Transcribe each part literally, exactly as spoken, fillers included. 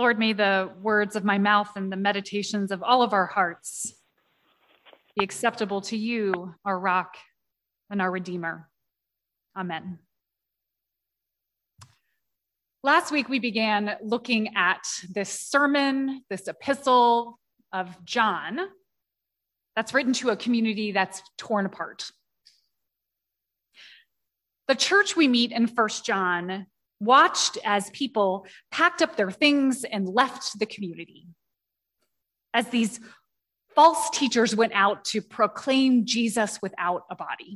Lord, may the words of my mouth and the meditations of all of our hearts be acceptable to you, our rock and our Redeemer. Amen. Last week, we began looking at this sermon, this epistle of John that's written to a community that's torn apart. The church we meet in First John watched as people packed up their things and left the community, as these false teachers went out to proclaim Jesus without a body.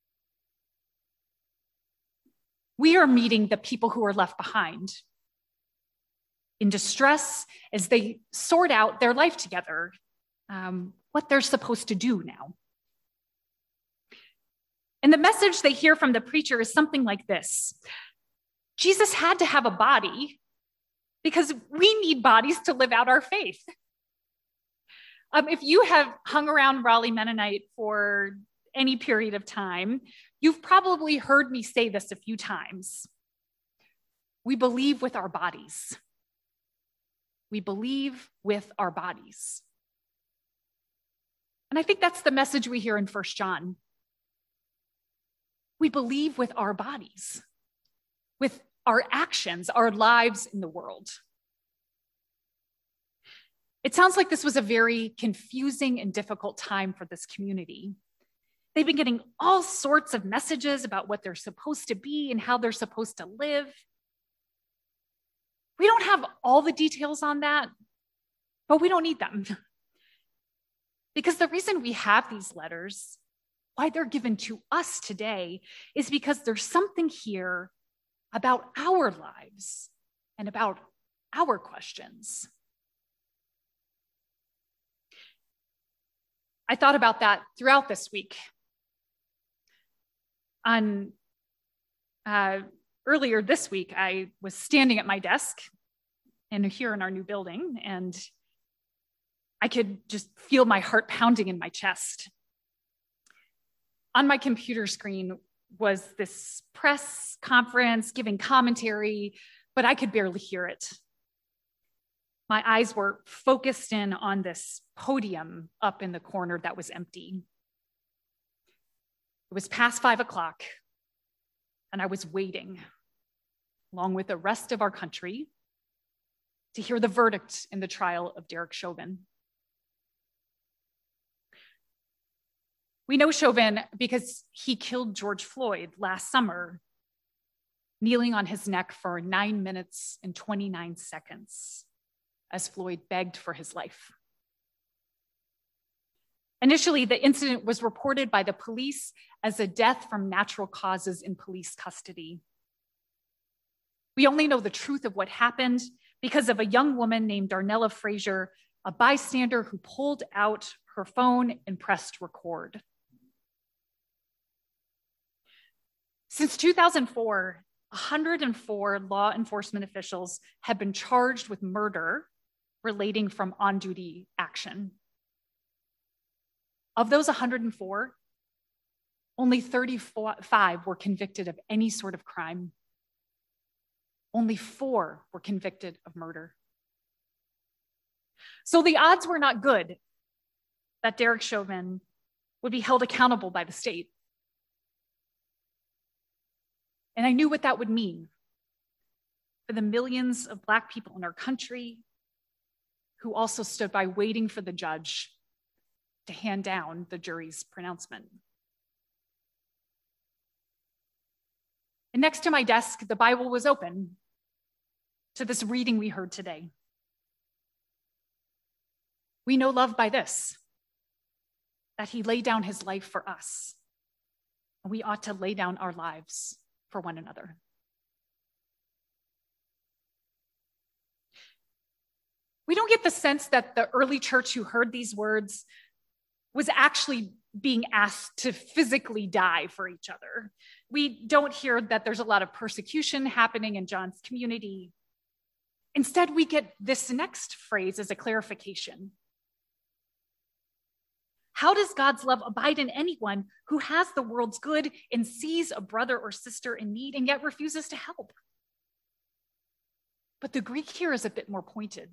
We are meeting the people who are left behind in distress as they sort out their life together, um, what they're supposed to do now. And the message they hear from the preacher is something like this: Jesus had to have a body because we need bodies to live out our faith. Um, if you have hung around Raleigh Mennonite for any period of time, you've probably heard me say this a few times. We believe with our bodies. We believe with our bodies. And I think that's the message we hear in First John. We believe with our bodies, with our actions, our lives in the world. It sounds like this was a very confusing and difficult time for this community. They've been getting all sorts of messages about what they're supposed to be and how they're supposed to live. We don't have all the details on that, but we don't need them. Because the reason we have these letters, why they're given to us today, is because there's something here about our lives and about our questions. I thought about that throughout this week. On uh, earlier this week, I was standing at my desk and here in our new building, and I could just feel my heart pounding in my chest. On my computer screen was this press conference giving commentary, but I could barely hear it. My eyes were focused in on this podium up in the corner that was empty. It was past five o'clock, and I was waiting, along with the rest of our country, to hear the verdict in the trial of Derek Chauvin. We know Chauvin because he killed George Floyd last summer, kneeling on his neck for nine minutes and twenty-nine seconds as Floyd begged for his life. Initially, the incident was reported by the police as a death from natural causes in police custody. We only know the truth of what happened because of a young woman named Darnella Frazier, a bystander who pulled out her phone and pressed record. Since two thousand four, one hundred four law enforcement officials have been charged with murder relating from on-duty action. Of those one hundred four, only thirty-five were convicted of any sort of crime. Only four were convicted of murder. So the odds were not good that Derek Chauvin would be held accountable by the state. And I knew what that would mean for the millions of Black people in our country who also stood by waiting for the judge to hand down the jury's pronouncement. And next to my desk, the Bible was open to this reading we heard today. We know love by this, that he laid down his life for us, and we ought to lay down our lives for one another. We don't get the sense that the early church who heard these words was actually being asked to physically die for each other. We don't hear that there's a lot of persecution happening in John's community. Instead, we get this next phrase as a clarification. How does God's love abide in anyone who has the world's good and sees a brother or sister in need and yet refuses to help? But the Greek here is a bit more pointed.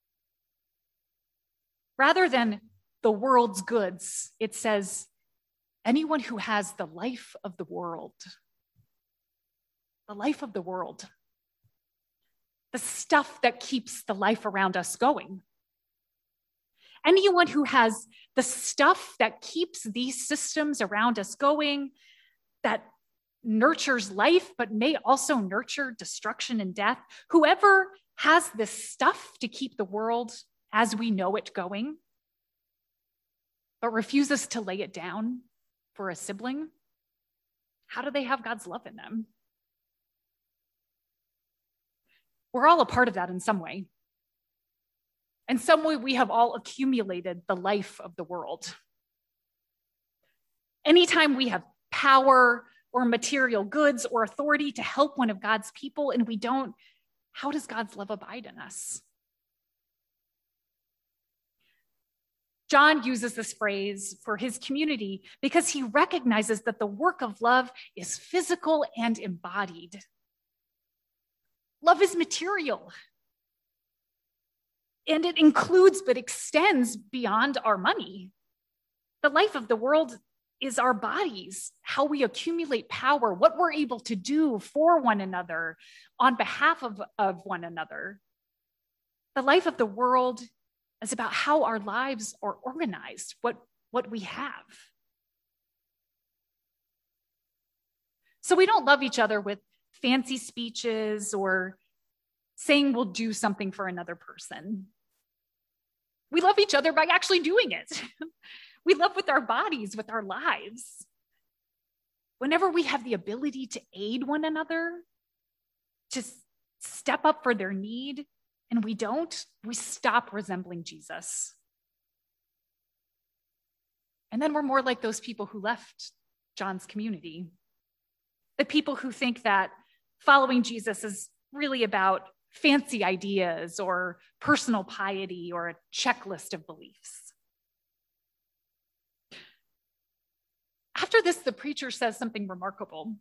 Rather than the world's goods, it says, anyone who has the life of the world. The life of the world. The stuff that keeps the life around us going. Anyone who has the stuff that keeps these systems around us going, that nurtures life, but may also nurture destruction and death. Whoever has this stuff to keep the world as we know it going, but refuses to lay it down for a sibling, how do they have God's love in them? We're all a part of that in some way. In some way, we have all accumulated the life of the world. Anytime we have power or material goods or authority to help one of God's people and we don't, how does God's love abide in us? John uses this phrase for his community because he recognizes that the work of love is physical and embodied. Love is material. And it includes but extends beyond our money. The life of the world is our bodies, how we accumulate power, what we're able to do for one another, on behalf of, of one another. The life of the world is about how our lives are organized, what, what we have. So we don't love each other with fancy speeches or saying we'll do something for another person. We love each other by actually doing it. We love with our bodies, with our lives. Whenever we have the ability to aid one another, to step up for their need, and we don't, we stop resembling Jesus. And then we're more like those people who left John's community. The people who think that following Jesus is really about fancy ideas or personal piety or a checklist of beliefs. After this, the preacher says something remarkable.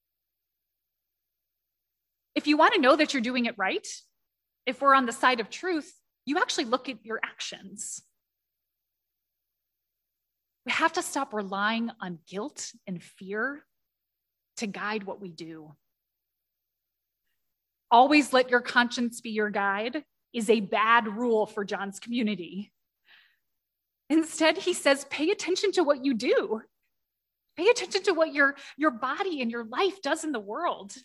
If you want to know that you're doing it right, if we're on the side of truth, you actually look at your actions. We have to stop relying on guilt and fear to guide what we do. Always let your conscience be your guide is a bad rule for John's community. Instead, he says, pay attention to what you do. Pay attention to what your, your body and your life does in the world.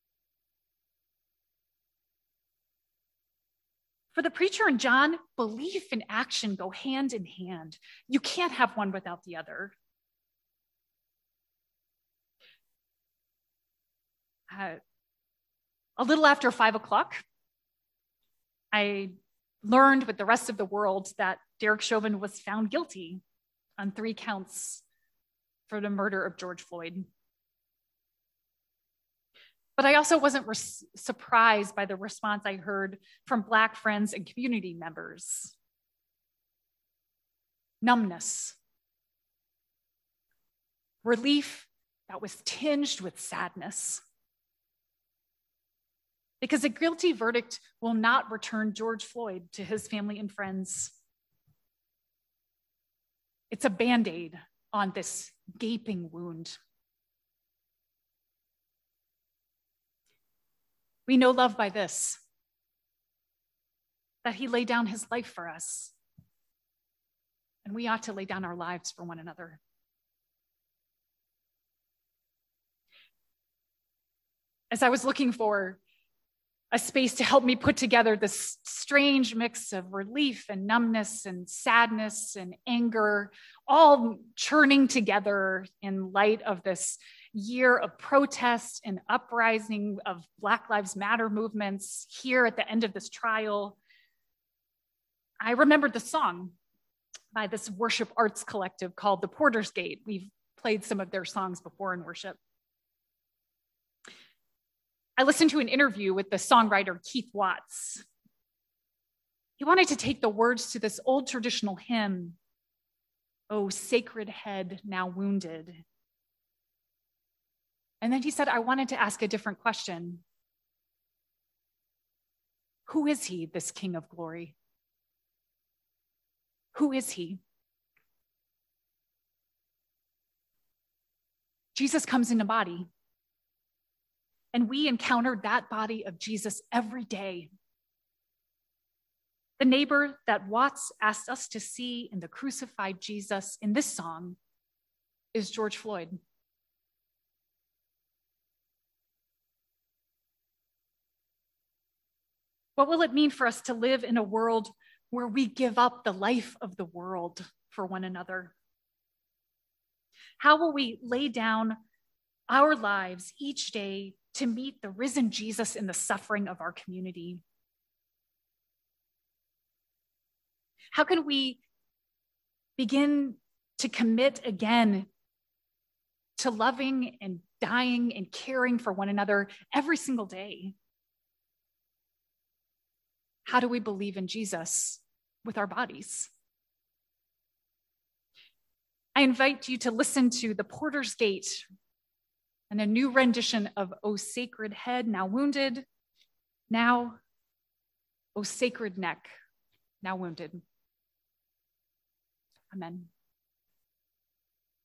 For the preacher and John, belief and action go hand in hand. You can't have one without the other. Uh, a little after five o'clock, I learned with the rest of the world that Derek Chauvin was found guilty on three counts for the murder of George Floyd. But I also wasn't res- surprised by the response I heard from Black friends and community members. Numbness. Relief that was tinged with sadness. Because a guilty verdict will not return George Floyd to his family and friends. It's a Band-Aid on this gaping wound. We know love by this, that he laid down his life for us, and we ought to lay down our lives for one another. As I was looking for a space to help me put together this strange mix of relief and numbness and sadness and anger, all churning together in light of this year of protest and uprising of Black Lives Matter movements here at the end of this trial, I remembered the song by this worship arts collective called the Porter's Gate. We've played some of their songs before in worship. I listened to an interview with the songwriter Keith Watts. He wanted to take the words to this old traditional hymn, "Oh, sacred head now wounded." And then he said, I wanted to ask a different question. Who is he, this King of glory? Who is he? Jesus comes in a body, and we encounter that body of Jesus every day. The neighbor that Watts asked us to see in the crucified Jesus in this song is George Floyd. What will it mean for us to live in a world where we give up the life of the world for one another? How will we lay down our lives each day to meet the risen Jesus in the suffering of our community? How can we begin to commit again to loving and dying and caring for one another every single day? How do we believe in Jesus with our bodies? I invite you to listen to The Porter's Gate and a new rendition of O Sacred Head, Now Wounded, now O Sacred Neck, Now Wounded. Amen.